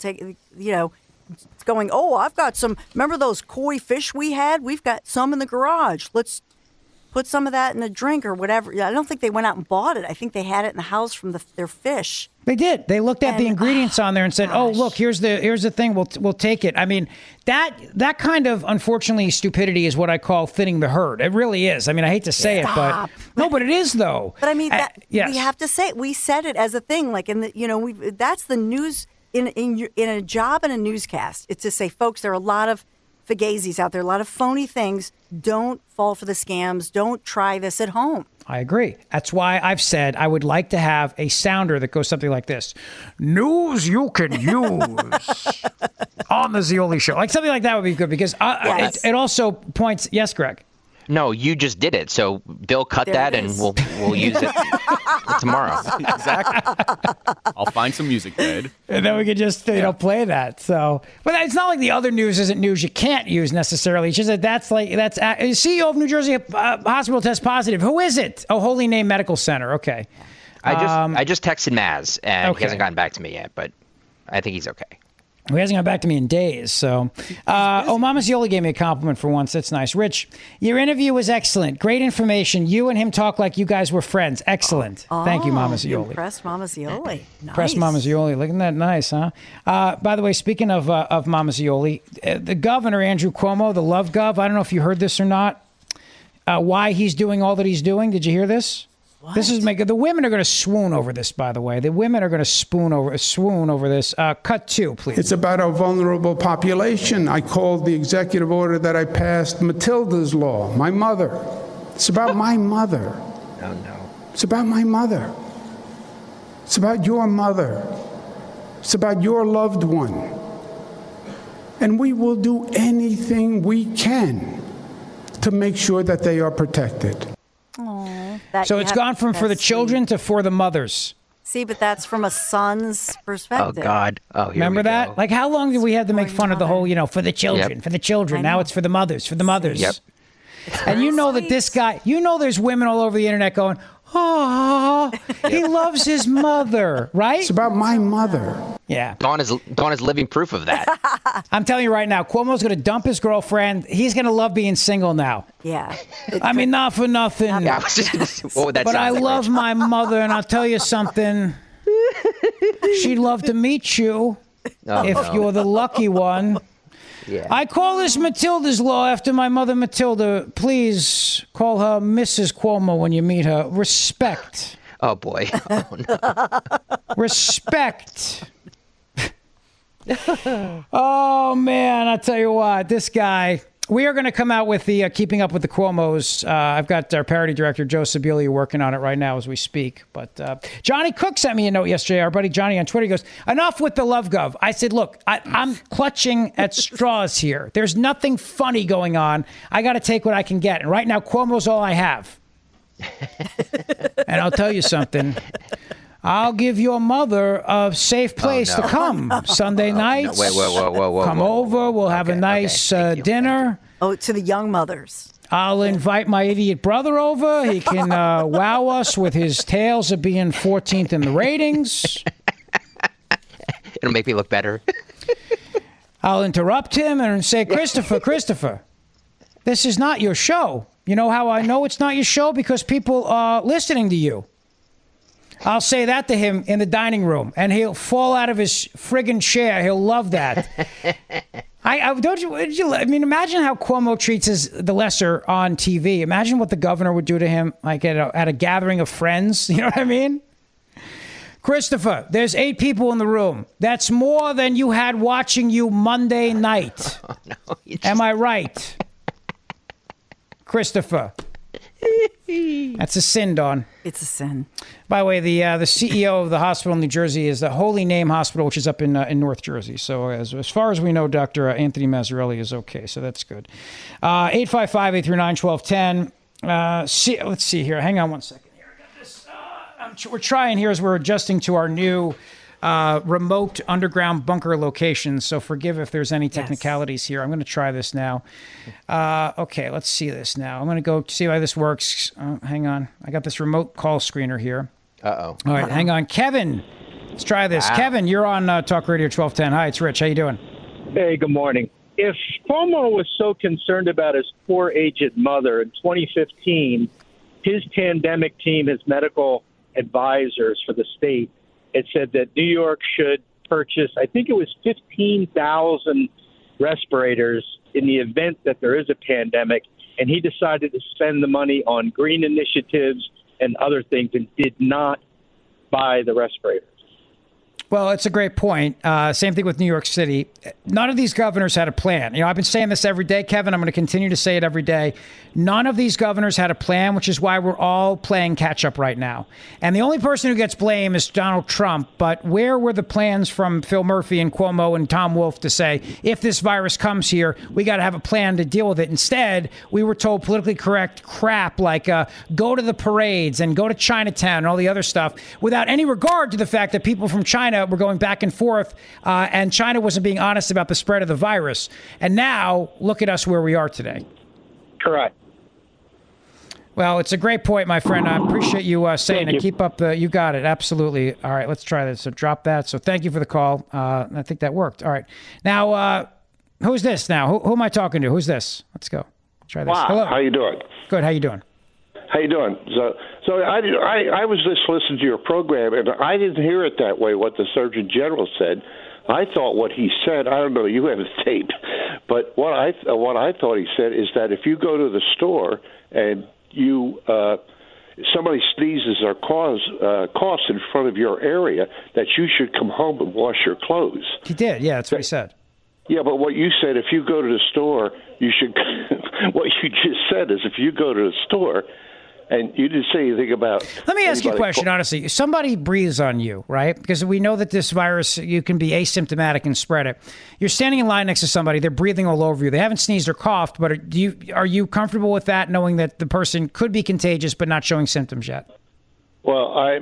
going, oh, I've got some, remember those koi fish we had? We've got some in the garage. Let's put some of that in a drink or whatever. I don't think they went out and bought it. I think they had it in the house from their fish. They did. They looked at the ingredients on there and said, "Oh, look, here's the thing. We'll take it." I mean, that kind of, unfortunately, stupidity is what I call thinning the herd. It really is. I mean, I hate to say it, but no, but it is though. But I mean, yes. we have to say we said it as a thing. Like that's the news in a job in a newscast. It's to say, folks, there are a lot of fugazis out there, a lot of phony things. Don't fall for the scams. Don't try this at home. I agree. That's why I've said I would like to have a sounder that goes something like this. News you can use on the Zeoli Show. Like something like that would be good because it also points. Yes, Greg. No, you just did it. So Bill cut that and we'll use it tomorrow. Exactly. I'll find some music, Ed. And then we could just play that. So, but it's not like the other news isn't news you can't use necessarily. It's just that that's CEO of New Jersey hospital test positive. Who is it? Oh, Holy Name Medical Center. Okay. I just texted Maz and he hasn't gotten back to me yet, but I think he's okay. He hasn't got back to me in days. So, Mama Zeoli gave me a compliment for once. That's nice. Rich, your interview was excellent. Great information. You and him talk like you guys were friends. Excellent. Thank you, Mama Zeoli. Impressed Mama Zeoli. Nice. Impressed Mama Zeoli. Looking that nice, huh? By the way, speaking of Mama Zeoli, the governor, Andrew Cuomo, the Love Gov, I don't know if you heard this or not, why he's doing all that he's doing. Did you hear this? What? This is the women are going to swoon over this, by the way. The women are going to swoon over this. Cut 2, please. It's about our vulnerable population. I called the executive order that I passed Matilda's Law, my mother. It's about my mother. Oh, no. It's about my mother. It's about your mother. It's about your loved one. And we will do anything we can to make sure that they are protected. So it's gone from for the children to for the mothers. See, but that's from a son's perspective. Oh, God. Oh, here Remember we that? go. Like, how long did we have to make fun of the whole, for the children, Yep. for the children? Now it's for the mothers, Yep. And you know that this guy, there's women all over the internet going, oh, he loves his mother, right? It's about my mother. Yeah. Dawn is living proof of that. I'm telling you right now, Cuomo's going to dump his girlfriend. He's going to love being single now. Yeah. I mean, not for nothing. Yeah, I was just gonna say, what would that But sound I like, love Rich? my mother, and I'll tell you something. She'd love to meet you if you're the lucky one. Yeah. I call this Matilda's Law after my mother, Matilda. Please call her Mrs. Cuomo when you meet her. Respect. Oh, boy. Oh, no. Respect. Oh, man, I tell you what, this guy. We are going to come out with the Keeping Up with the Cuomos. I've got our parody director, Joe Sibilia, working on it right now as we speak. But Johnny Cook sent me a note yesterday. Our buddy Johnny on Twitter, he goes, enough with the Love Gov. I said, look, I'm clutching at straws here. There's nothing funny going on. I got to take what I can get. And right now, Cuomo's all I have. And I'll tell you something. I'll give your mother a safe place to come Sunday nights. No. Whoa. Come over. We'll have a nice dinner. Oh, to the young mothers. I'll invite my idiot brother over. He can wow us with his tales of being 14th in the ratings. It'll make me look better. I'll interrupt him and say, Christopher, this is not your show. You know how I know it's not your show? Because people are listening to you. I'll say that to him in the dining room, and he'll fall out of his friggin' chair. He'll love that. I mean, imagine how Cuomo treats the lesser on TV. Imagine what the governor would do to him, like at a gathering of friends. You know what I mean? Christopher, there's 8 people in the room. That's more than you had watching you Monday night. Oh, no, Am I right? Christopher. That's a sin, Dawn. It's a sin. By the way, the CEO of the hospital in New Jersey is the Holy Name Hospital, which is up in North Jersey. So as far as we know, Dr. Anthony Mazzarelli is okay. So that's good. 855-839-1210. Let's see here. Hang on one second here. I got this. We're trying here as we're adjusting to our new remote underground bunker location. So forgive if there's any technicalities here. I'm going to try this now. Okay, let's see this now. I'm going to go see how this works. Hang on. I got this remote call screener here. Uh-oh. All right, hang on. Kevin, let's try this. Wow. Kevin, you're on Talk Radio 1210. Hi, it's Rich. How you doing? Hey, good morning. if Cuomo was so concerned about his poor aged mother in 2015, his pandemic team, his medical advisors for the state, had said that New York should purchase, I think it was 15,000 respirators in the event that there is a pandemic. And he decided to spend the money on green initiatives and other things and did not buy the respirators. Well, it's a great point. Same thing with New York City. None of these governors had a plan. I've been saying this every day, Kevin. I'm going to continue to say it every day. None of these governors had a plan, which is why we're all playing catch up right now. And the only person who gets blamed is Donald Trump. But where were the plans from Phil Murphy and Cuomo and Tom Wolf to say, if this virus comes here, we got to have a plan to deal with it? Instead, we were told politically correct crap like go to the parades and go to Chinatown and all the other stuff without any regard to the fact that people from China were going back and forth, and China wasn't being honest about the spread of the virus. And now, look at us where we are today. Correct. Well, it's a great point, my friend. I appreciate you saying it. Keep up you got it. Absolutely. All right, let's try this. So drop that. So thank you for the call. I think that worked. All right. Now, who's this now? Who am I talking to? Who's this? Let's go. Try this. Wow. Hello. How you doing? Good. How you doing? How you doing? So I was just listening to your program, and I didn't hear it that way, what the Surgeon General said. I thought what he said, I don't know, you have the tape, but what I thought he said is that if you go to the store and you somebody sneezes or coughs in front of your area, that you should come home and wash your clothes. He did, yeah, that's what he said. Yeah, but what you said, if you go to the store, you should. What you just said is, if you go to the store, and you didn't say anything about. Let me ask you a question, honestly. If somebody breathes on you, right? Because we know that this virus, you can be asymptomatic and spread it. You're standing in line next to somebody, they're breathing all over you. They haven't sneezed or coughed, but are you comfortable with that, knowing that the person could be contagious but not showing symptoms yet? Well, I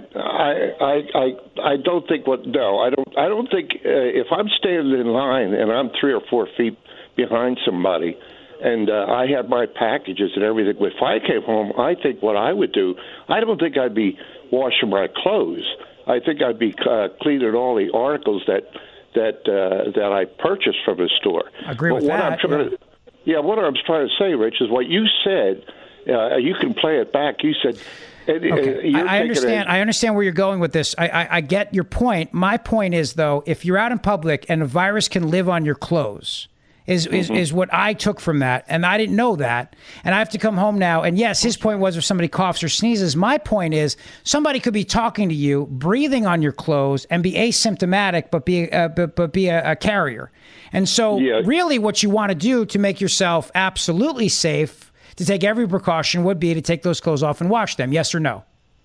don't think I don't think if I'm standing in line and I'm 3 or 4 feet behind somebody, and I had my packages and everything. If I came home, I think what I would do, I don't think I'd be washing my clothes. I think I'd be cleaning all the articles that I purchased from the store. I agree with that. What I'm trying to say, Rich, is what you said. You can play it back. You said. Okay. I understand. I understand where you're going with this. I get your point. My point is, though, if you're out in public and a virus can live on your clothes, is what I took from that. And I didn't know that. And I have to come home now. And yes, his point was if somebody coughs or sneezes. My point is somebody could be talking to you, breathing on your clothes, and be asymptomatic, but be a carrier. And so really what you want to do to make yourself absolutely safe, to take every precaution, would be to take those clothes off and wash them. Yes or no?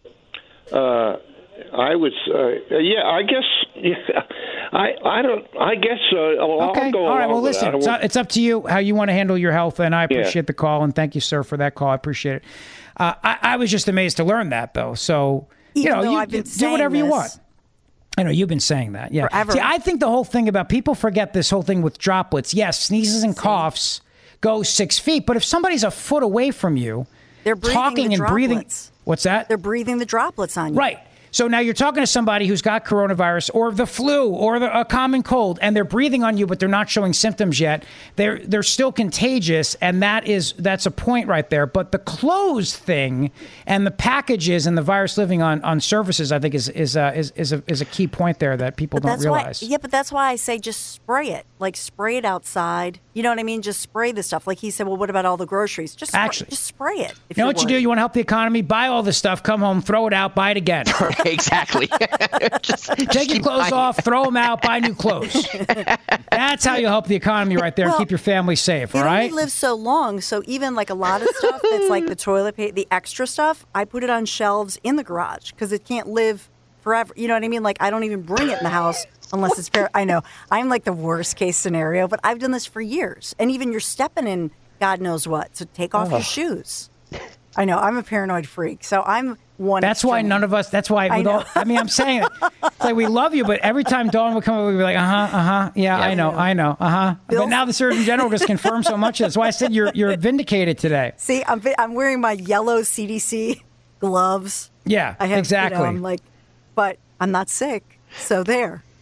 I would, I guess, I don't, I guess so. Okay. I'll go all right. Well, listen, it's up to you how you want to handle your health, and I appreciate the call, and thank you, sir, for that call. I appreciate it. I was just amazed to learn that, though. So, you do whatever you want. I know you've been saying that. Yeah. Forever. See, I think the whole thing about people forget this whole thing with droplets. Yes, sneezes and coughs go 6 feet, but if somebody's a foot away from you, they're breathing breathing. What's that? They're breathing the droplets on you. Right. So now you're talking to somebody who's got coronavirus or the flu or a common cold, and they're breathing on you, but they're not showing symptoms yet. They're still contagious, and that's a point right there. But the clothes thing and the packages and the virus living on surfaces, I think, is a key point there that people don't realize. But that's why I say just spray it. Like, spray it outside. You know what I mean? Just spray the stuff. Like he said, well, what about all the groceries? Just spray it. You know what you do? You want to help the economy? Buy all this stuff, come home, throw it out, buy it again. Exactly. Take your clothes off, throw them out, buy new clothes. That's how you help the economy right there and keep your family safe, all right? It only lives so long, so even like a lot of stuff that's like the toilet paper, the extra stuff, I put it on shelves in the garage because it can't live forever. You know what I mean? Like, I don't even bring it in the house unless it's fair. I know. I'm like the worst case scenario, but I've done this for years. And even you're stepping in God knows what, so take off your shoes. I know. I'm a paranoid freak, so I'm one. That's why none of us. That's why I'm saying it. It's like we love you, but every time Dawn would come over, we'd be like, yeah, I know, But now the Surgeon General just confirmed so much. That's why I said you're vindicated today. See, I'm wearing my yellow CDC gloves. Yeah, exactly. I'm like, but I'm not sick, so there.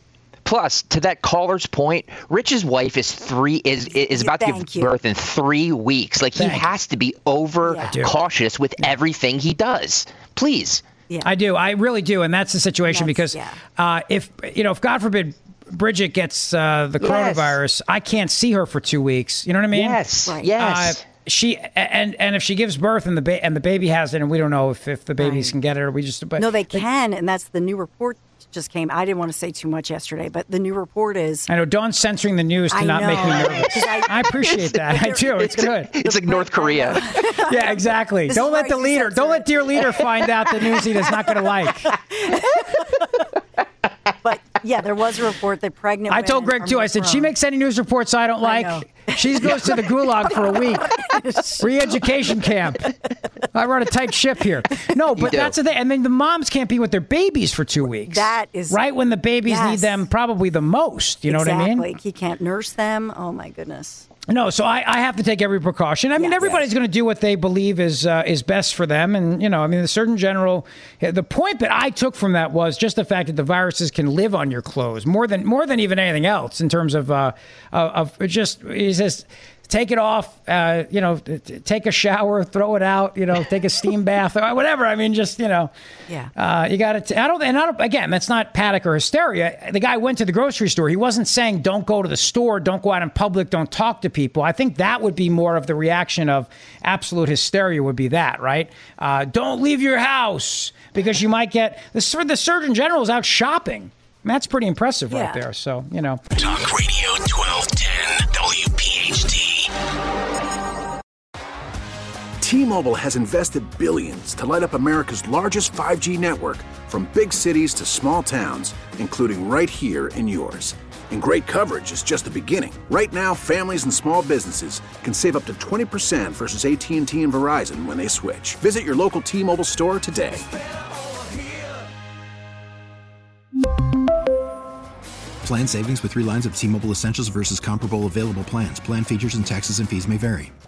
Plus, to that caller's point, Rich's wife is about to give birth in 3 weeks. Like, he has to be cautious with everything he does. Please. Yeah. I do. I really do. And that's the situation because if God forbid Bridget gets the coronavirus, I can't see her for 2 weeks. You know what I mean? Yes. Right. Yes. She and if she gives birth and the baby has it, and we don't know if the babies can get it, or we just no, they can, and that's the new report just came. I didn't want to say too much yesterday, but the new report is. I know Dawn's censoring the news to not make me nervous. I appreciate that. I do. It's good. It's like North Korea. Yeah, exactly. Don't let the leader. Don't let dear leader find out the news he is not going to like. But yeah, there was a report that pregnant. I told Greg too. I said she makes any news reports I don't like. She goes to the gulag for a week. Re-education camp. I run a tight ship here. No, but that's the thing. And then the moms can't be with their babies for 2 weeks. That is right when the babies need them probably the most. You know what I mean? Exactly. He can't nurse them. Oh my goodness. No, so I have to take every precaution. I mean, everybody's going to do what they believe is best for them. And, the Surgeon General, the point that I took from that was just the fact that the viruses can live on your clothes more than even anything else in terms of just, he says, take it off, take a shower, throw it out, take a steam bath, or whatever. I mean, just, you got to, again, that's not panic or hysteria. The guy went to the grocery store. He wasn't saying, don't go to the store, don't go out in public, don't talk to people. I think that would be more of the reaction of absolute hysteria would be that, right? Don't leave your house because you might get, the Surgeon General is out shopping. And that's pretty impressive right there. So, Talk Radio 1210 WPHT. T-Mobile has invested billions to light up America's largest 5G network, from big cities to small towns, including right here in yours. And great coverage is just the beginning. Right now, families and small businesses can save up to 20% versus AT&T and Verizon when they switch. Visit your local T-Mobile store today. Plan savings with 3 lines of T-Mobile Essentials versus comparable available plans. Plan features and taxes and fees may vary.